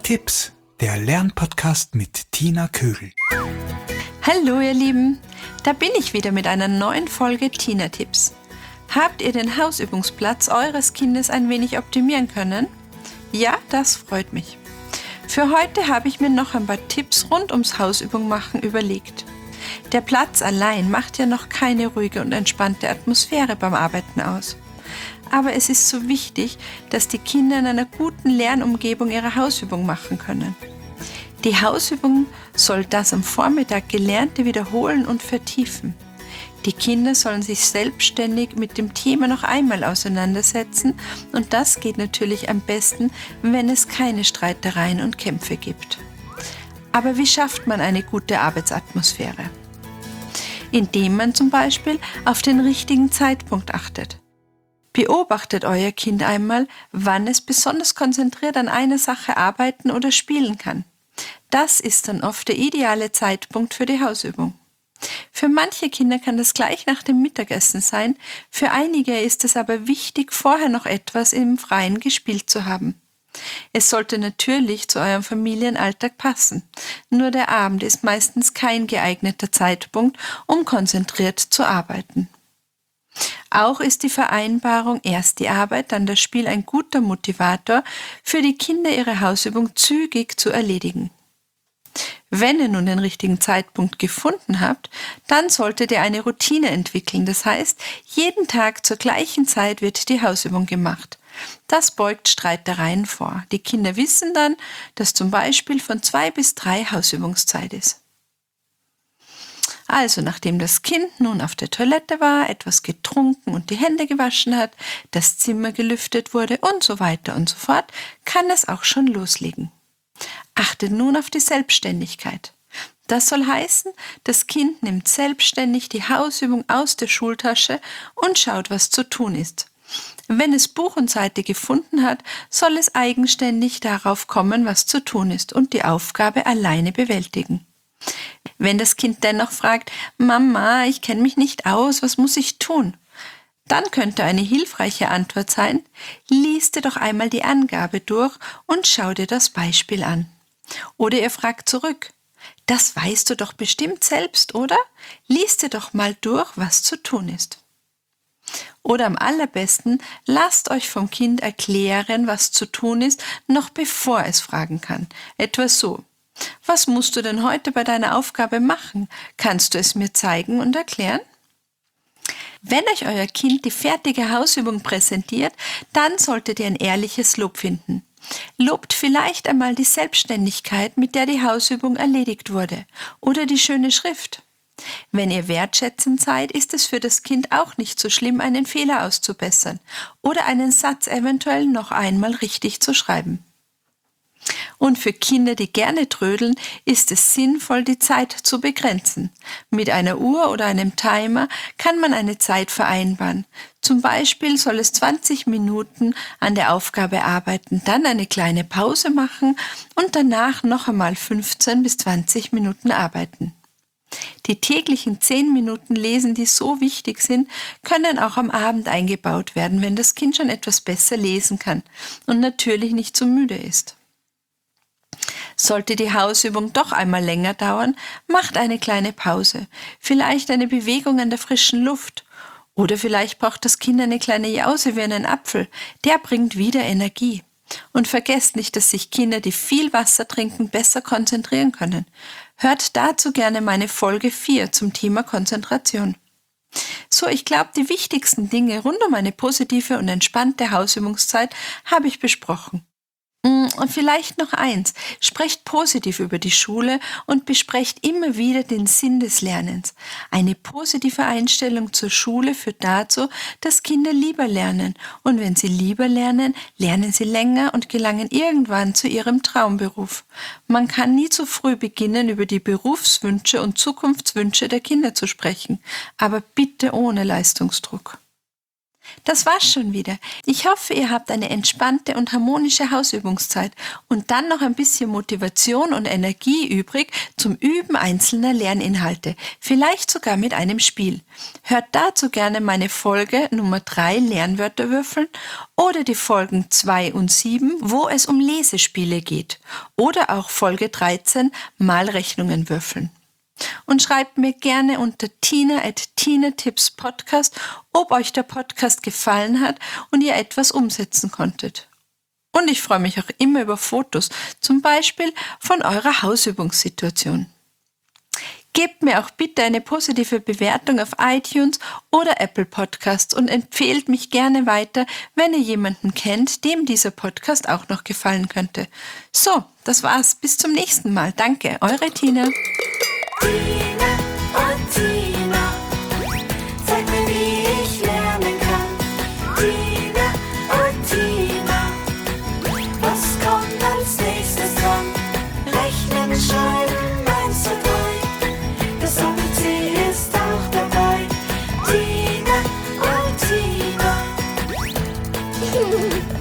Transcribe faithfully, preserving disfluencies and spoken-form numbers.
Tina-Tipps, der Lernpodcast mit Tina Kögel. Hallo ihr Lieben, da bin ich wieder mit einer neuen Folge Tina-Tipps. Habt ihr den Hausübungsplatz eures Kindes ein wenig optimieren können? Ja, das freut mich. Für heute habe ich mir noch ein paar Tipps rund ums Hausübung machen überlegt. Der Platz allein macht ja noch keine ruhige und entspannte Atmosphäre beim Arbeiten aus. Aber es ist so wichtig, dass die Kinder in einer guten Lernumgebung ihre Hausübung machen können. Die Hausübung soll das am Vormittag Gelernte wiederholen und vertiefen. Die Kinder sollen sich selbstständig mit dem Thema noch einmal auseinandersetzen und das geht natürlich am besten, wenn es keine Streitereien und Kämpfe gibt. Aber wie schafft man eine gute Arbeitsatmosphäre? Indem man zum Beispiel auf den richtigen Zeitpunkt achtet. Beobachtet euer Kind einmal, wann es besonders konzentriert an einer Sache arbeiten oder spielen kann. Das ist dann oft der ideale Zeitpunkt für die Hausübung. Für manche Kinder kann das gleich nach dem Mittagessen sein, für einige ist es aber wichtig, vorher noch etwas im Freien gespielt zu haben. Es sollte natürlich zu eurem Familienalltag passen, nur der Abend ist meistens kein geeigneter Zeitpunkt, um konzentriert zu arbeiten. Auch ist die Vereinbarung erst die Arbeit, dann das Spiel ein guter Motivator für die Kinder, ihre Hausübung zügig zu erledigen. Wenn ihr nun den richtigen Zeitpunkt gefunden habt, dann solltet ihr eine Routine entwickeln. Das heißt, jeden Tag zur gleichen Zeit wird die Hausübung gemacht. Das beugt Streitereien vor. Die Kinder wissen dann, dass zum Beispiel von zwei bis drei Hausübungszeit ist. Also, nachdem das Kind nun auf der Toilette war, etwas getrunken und die Hände gewaschen hat, das Zimmer gelüftet wurde und so weiter und so fort, kann es auch schon loslegen. Achtet nun auf die Selbstständigkeit. Das soll heißen, das Kind nimmt selbstständig die Hausübung aus der Schultasche und schaut, was zu tun ist. Wenn es Buch und Seite gefunden hat, soll es eigenständig darauf kommen, was zu tun ist und die Aufgabe alleine bewältigen. Wenn das Kind dennoch fragt, Mama, ich kenne mich nicht aus, was muss ich tun? Dann könnte eine hilfreiche Antwort sein, lies dir doch einmal die Angabe durch und schau dir das Beispiel an. Oder ihr fragt zurück, das weißt du doch bestimmt selbst, oder? Lies dir doch mal durch, was zu tun ist. Oder am allerbesten, lasst euch vom Kind erklären, was zu tun ist, noch bevor es fragen kann. Etwa so. Was musst du denn heute bei deiner Aufgabe machen? Kannst du es mir zeigen und erklären? Wenn euch euer Kind die fertige Hausübung präsentiert, dann solltet ihr ein ehrliches Lob finden. Lobt vielleicht einmal die Selbstständigkeit, mit der die Hausübung erledigt wurde, oder die schöne Schrift. Wenn ihr wertschätzend seid, ist es für das Kind auch nicht so schlimm, einen Fehler auszubessern oder einen Satz eventuell noch einmal richtig zu schreiben. Und für Kinder, die gerne trödeln, ist es sinnvoll, die Zeit zu begrenzen. Mit einer Uhr oder einem Timer kann man eine Zeit vereinbaren. Zum Beispiel soll es zwanzig Minuten an der Aufgabe arbeiten, dann eine kleine Pause machen und danach noch einmal fünfzehn bis zwanzig Minuten arbeiten. Die täglichen zehn Minuten Lesen, die so wichtig sind, können auch am Abend eingebaut werden, wenn das Kind schon etwas besser lesen kann und natürlich nicht so müde ist. Sollte die Hausübung doch einmal länger dauern, macht eine kleine Pause, vielleicht eine Bewegung an der frischen Luft. Oder vielleicht braucht das Kind eine kleine Jause wie einen Apfel, der bringt wieder Energie. Und vergesst nicht, dass sich Kinder, die viel Wasser trinken, besser konzentrieren können. Hört dazu gerne meine Folge vier zum Thema Konzentration. So, ich glaube, die wichtigsten Dinge rund um eine positive und entspannte Hausübungszeit habe ich besprochen. Und vielleicht noch eins, sprecht positiv über die Schule und besprecht immer wieder den Sinn des Lernens. Eine positive Einstellung zur Schule führt dazu, dass Kinder lieber lernen. Und wenn sie lieber lernen, lernen sie länger und gelangen irgendwann zu ihrem Traumberuf. Man kann nie zu früh beginnen, über die Berufswünsche und Zukunftswünsche der Kinder zu sprechen, aber bitte ohne Leistungsdruck. Das war's schon wieder. Ich hoffe, ihr habt eine entspannte und harmonische Hausübungszeit und dann noch ein bisschen Motivation und Energie übrig zum Üben einzelner Lerninhalte, vielleicht sogar mit einem Spiel. Hört dazu gerne meine Folge Nummer drei Lernwörter würfeln oder die Folgen zwei und sieben, wo es um Lesespiele geht, oder auch Folge dreizehn Malrechnungen würfeln. Und schreibt mir gerne unter tina at tinatipspodcast, ob euch der Podcast gefallen hat und ihr etwas umsetzen konntet. Und ich freue mich auch immer über Fotos, zum Beispiel von eurer Hausübungssituation. Gebt mir auch bitte eine positive Bewertung auf iTunes oder Apple Podcasts und empfehlt mich gerne weiter, wenn ihr jemanden kennt, dem dieser Podcast auch noch gefallen könnte. So, das war's. Bis zum nächsten Mal. Danke, eure Tina. Tina und Tina, zeig mir, wie ich lernen kann. Tina und Tina, was kommt als nächstes dran? Rechnen, schreiben, eins, zwei, drei, das A B C ist auch dabei. Tina und Tina.